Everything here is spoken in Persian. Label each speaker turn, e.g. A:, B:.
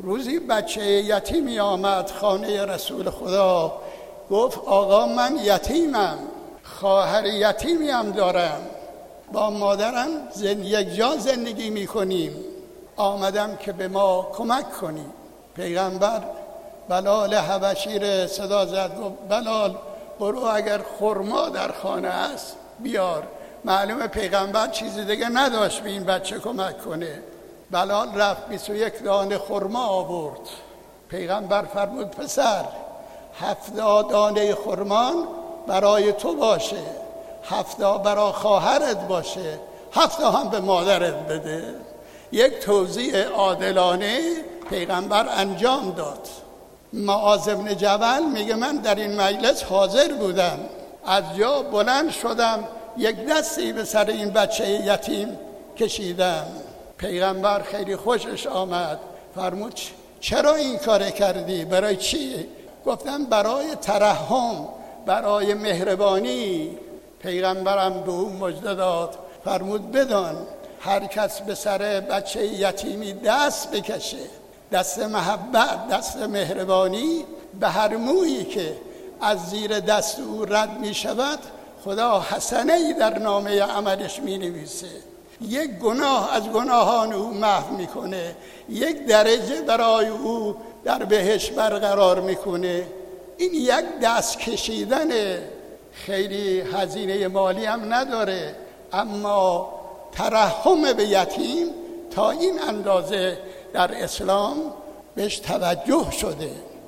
A: روزی بچه یتیمی آمد خانه رسول خدا، گفت آقا من یتیمم، خواهر یتیمی هم دارم، با مادرم یک جا زندگی میکنیم، آمدم که به ما کمک کنی. پیغمبر بلال حبشی را صدا زد، گفت بلال برو اگر خرما در خانه است بیار. معلومه پیغمبر چیزی دیگه نداشت به این بچه کمک کنه. بلال رفت 21 دانه خرما آورد. پیغمبر فرمود پسر 70 دانه خرما برای تو باشه، 70 برای خواهرت باشه، 70 هم به مادرت بده. یک توزیع عادلانه پیغمبر انجام داد. معاذ بن جبل میگه من در این مجلس حاضر بودم، از جا بلند شدم یک دستی به سر این بچه یتیم کشیدم. پیغمبر خیلی خوشش آمد، فرمود چرا این کار کردی؟ برای چی؟ گفتم برای ترحم، برای مهربانی. پیغمبرم به او مژده داد، فرمود بدان هر کس به سر بچه یتیمی دست بکشه، دست محبت، دست مهربانی، به هر مویی که از زیر دست او رد می شود خدا حسنه‌ای در نامه عملش می نویسه. یک گناه از گناهان او محو میکنه، یک درجه برای او در بهشت برقرار میکنه. این یک دست کشیدن، خیلی هزینه مالی هم نداره، اما ترحم به یتیم تا این اندازه در اسلام بهش توجه شده.